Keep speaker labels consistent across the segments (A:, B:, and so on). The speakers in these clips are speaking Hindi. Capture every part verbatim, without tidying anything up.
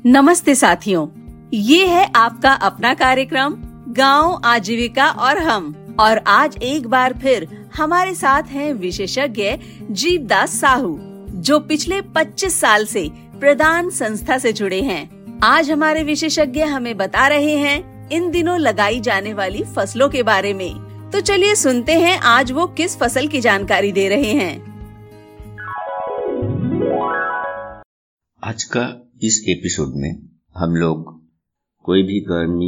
A: नमस्ते साथियों, ये है आपका अपना कार्यक्रम गांव आजीविका और हम। और आज एक बार फिर हमारे साथ हैं विशेषज्ञ जीवदास साहू, जो पिछले पच्चीस साल से प्रदान संस्था से जुड़े हैं। आज हमारे विशेषज्ञ हमें बता रहे हैं इन दिनों लगाई जाने वाली फसलों के बारे में। तो चलिए सुनते हैं आज वो किस फसल की जानकारी दे रहे हैं।
B: आज का इस एपिसोड में हम लोग कोई भी गर्मी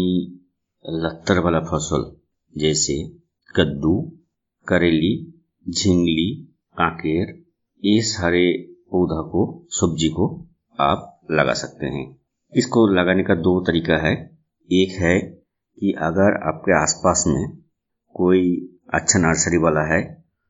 B: लत्तर वाला फसल जैसे कद्दू, करेली, झिंगली, कांकेर, ये सारे पौधा को, सब्जी को आप लगा सकते हैं। इसको लगाने का दो तरीका है। एक है कि अगर आपके आसपास में कोई अच्छा नर्सरी वाला है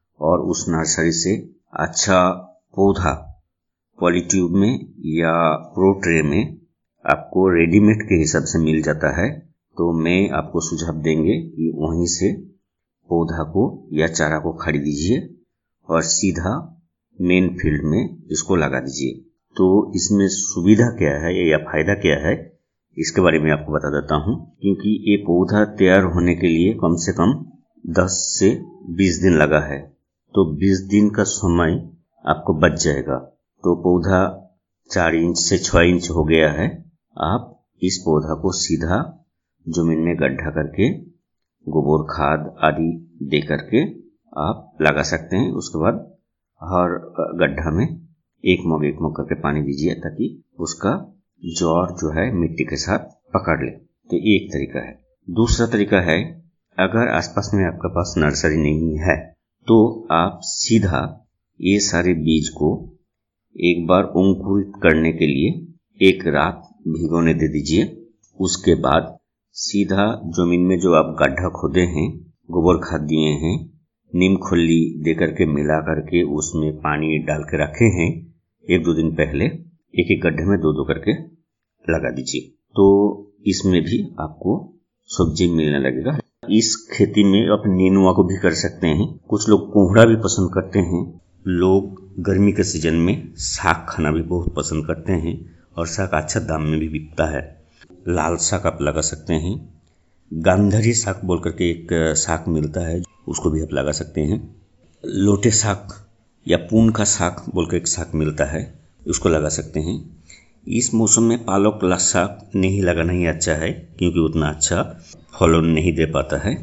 B: और उस नर्सरी से अच्छा पौधा पॉलीट्यूब में या प्रो ट्रे में आपको रेडीमेड के हिसाब से मिल जाता है, तो मैं आपको सुझाव देंगे कि वहीं से पौधा को या चारा को खरीदिए और सीधा मेन फील्ड में इसको लगा दीजिए। तो इसमें सुविधा क्या है या फायदा क्या है, इसके बारे में आपको बता देता हूँ। क्योंकि ये पौधा तैयार होने के लिए कम से कम दस से बीस दिन लगा है, तो बीस दिन का समय आपको बच जाएगा। तो पौधा चार इंच से छह इंच हो गया है। आप इस पौधा को सीधा जमीन में गड्ढा करके गोबर खाद आदि दे करके आप लगा सकते हैं। उसके बाद हर गड्ढा में एक मग एक मग करके पानी दीजिए ताकि उसका जड़ जो है मिट्टी के साथ पकड़ ले। तो ये एक तरीका है। दूसरा तरीका है, अगर आसपास में आपके पास नर्सरी नहीं है तो आप सीधा ये सारे बीज को एक बार अंकुरित करने के लिए एक रात भिगोने दे दीजिए। उसके बाद सीधा जमीन में जो आप गड्ढा खोदे हैं, गोबर खाद दिए हैं, नीम खल्ली दे करके मिला करके उसमें पानी डाल के रखे हैं, एक दो दिन पहले एक एक गड्ढे में दो दो करके लगा दीजिए। तो इसमें भी आपको सब्जी मिलने लगेगा। इस खेती में आप नेनुआ को भी कर सकते हैं। कुछ लोग कोहड़ा भी पसंद करते हैं। लोग गर्मी के सीजन में साग खाना भी बहुत पसंद करते हैं और साग अच्छा दाम में भी बिकता है। लाल साग आप लगा सकते हैं। गांधारी साग बोल करके एक साग मिलता है, उसको भी आप लगा सकते हैं। लोटे साग या पून का साग बोल कर एक साग मिलता है, उसको लगा सकते हैं। इस मौसम में पालक ला साग नहीं लगाना ही अच्छा है, क्योंकि उतना अच्छा फल नहीं दे पाता है।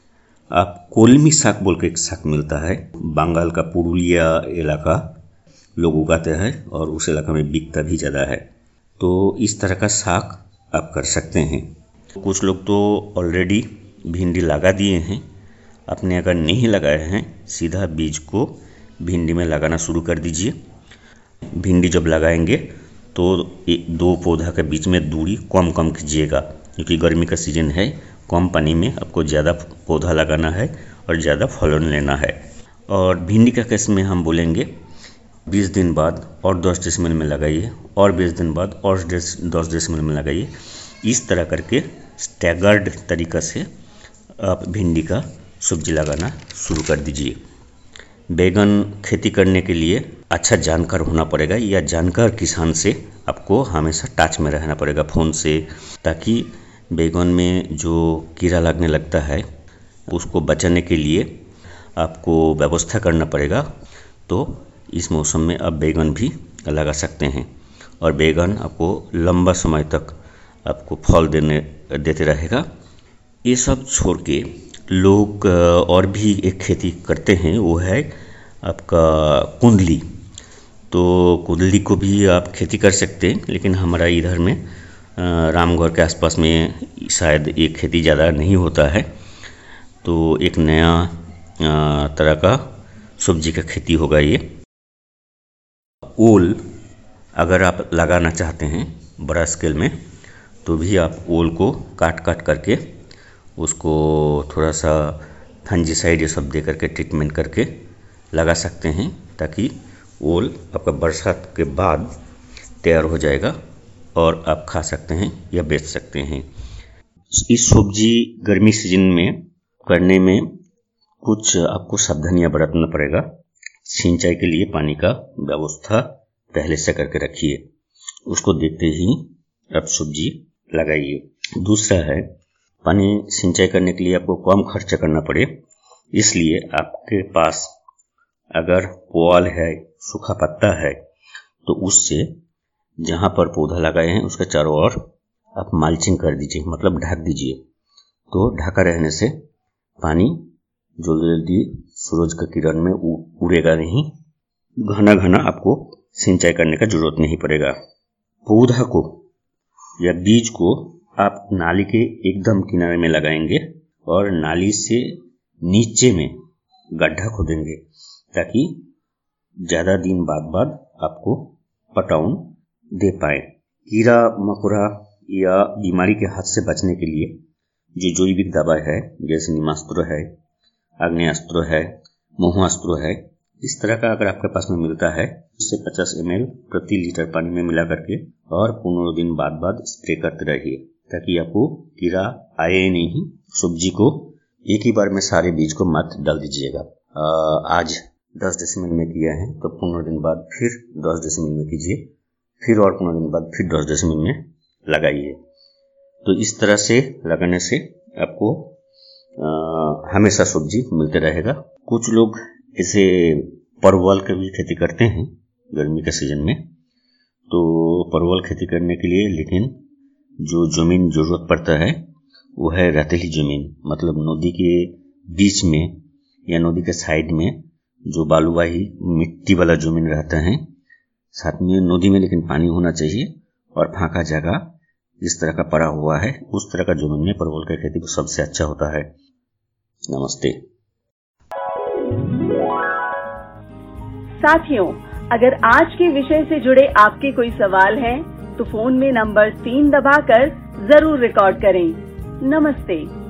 B: आप कोलमी साग बोल के एक साग मिलता है, बंगाल का पुरुलिया इलाका लोग उगाते हैं और उस इलाका में बिकता भी ज़्यादा है। तो इस तरह का साग आप कर सकते हैं। कुछ लोग तो ऑलरेडी भिंडी लगा दिए हैं। आपने अगर नहीं लगाए हैं, सीधा बीज को भिंडी में लगाना शुरू कर दीजिए। भिंडी जब लगाएंगे तो एक दो पौधा के बीच में दूरी कम कम कीजिएगा, क्योंकि गर्मी का सीजन है। कम पानी में आपको ज़्यादा पौधा लगाना है और ज़्यादा फलन लेना है। और भिंडी का केस में हम बोलेंगे बीस दिन बाद और दस डिसमिल में लगाइए, और बीस दिन बाद और दस डिसमिल में लगाइए। इस तरह करके स्टैगर्ड तरीका से आप भिंडी का सब्जी लगाना शुरू कर दीजिए। बैगन खेती करने के लिए अच्छा जानकार होना पड़ेगा, या जानकार किसान से आपको हमेशा टच में रहना पड़ेगा फ़ोन से, ताकि बैगन में जो कीड़ा लगने लगता है उसको बचाने के लिए आपको व्यवस्था करना पड़ेगा। तो इस मौसम में आप बैगन भी लगा सकते हैं और बैगन आपको लंबा समय तक आपको फल देने देते रहेगा। ये सब छोड़ के लोग और भी एक खेती करते हैं, वो है आपका कुंदली। तो कुंदली को भी आप खेती कर सकते हैं, लेकिन हमारा इधर में रामगढ़ के आसपास में शायद ये खेती ज़्यादा नहीं होता है। तो एक नया तरह का सब्जी का खेती होगा ये। ओल अगर आप लगाना चाहते हैं बड़ा स्केल में, तो भी आप ओल को काट काट करके उसको थोड़ा सा फंजीसाइड ये सब दे करके ट्रीटमेंट करके लगा सकते हैं, ताकि ओल आपका बरसात के बाद तैयार हो जाएगा और आप खा सकते हैं या बेच सकते हैं। इस सब्जी गर्मी सीजन में करने में कुछ आपको सावधानियां बरतना पड़ेगा। सिंचाई के लिए पानी का व्यवस्था पहले से करके रखिए। उसको देखते ही आप सब्जी लगाइए। दूसरा है, पानी सिंचाई करने के लिए आपको कम खर्चा करना पड़े, इसलिए आपके पास अगर पुआल है, सूखा पत्ता है, तो उससे जहां पर पौधा लगाए हैं उसके चारों ओर आप माल्चिंग कर दीजिए, मतलब ढक दीजिए। तो ढका रहने से पानी जल्दी जल्दी सूरज का किरण में उड़ेगा नहीं, घना घना आपको सिंचाई करने का जरूरत नहीं पड़ेगा। पौधा को या बीज को आप नाली के एकदम किनारे में लगाएंगे और नाली से नीचे में गड्ढा खोदेंगे, ताकि ज्यादा दिन बाद बाद आपको पटाउन दे पाए। कीड़ा मकोड़ा या बीमारी के हाथ से बचने के लिए जो जैविक दवा है, जैसे नीमास्त्र है, आग्नेयास्त्र है, महुआस्त्र है, इस तरह का अगर आपके पास में मिलता है, उससे पचास एम एल प्रति लीटर पानी में मिला करके और पंद्रह दिन बाद बाद स्प्रे करते रहिए, ताकि आपको कीड़ा आए नहीं। सब्जी को एक ही बार में सारे बीज को मत डाल दीजिएगा। आज दस डेसिमल में किया है तो पंद्रह दिन बाद फिर दस डेसिमल में कीजिए, फिर और पंद्रह दिन बाद फिर दस डेसिमल में लगाइए। तो इस तरह से लगाने से आपको आ, हमेशा सब्जी मिलते रहेगा। कुछ लोग ऐसे परवल की भी खेती करते हैं गर्मी के सीजन में, तो परवल खेती करने के लिए लेकिन जो जमीन जरूरत पड़ता है वो है रेतीली जमीन, मतलब नदी के बीच में या नदी के साइड में जो बालुवाही मिट्टी वाला जमीन रहता है, साथ में नदी में लेकिन पानी होना चाहिए और फांका जगह जिस तरह का पड़ा हुआ है, उस तरह का जमीन में परवल की खेती सबसे अच्छा होता है। नमस्ते
A: साथियों, अगर आज के विषय से जुड़े आपके कोई सवाल हैं, तो फोन में नंबर तीन दबाकर जरूर रिकॉर्ड करें। नमस्ते।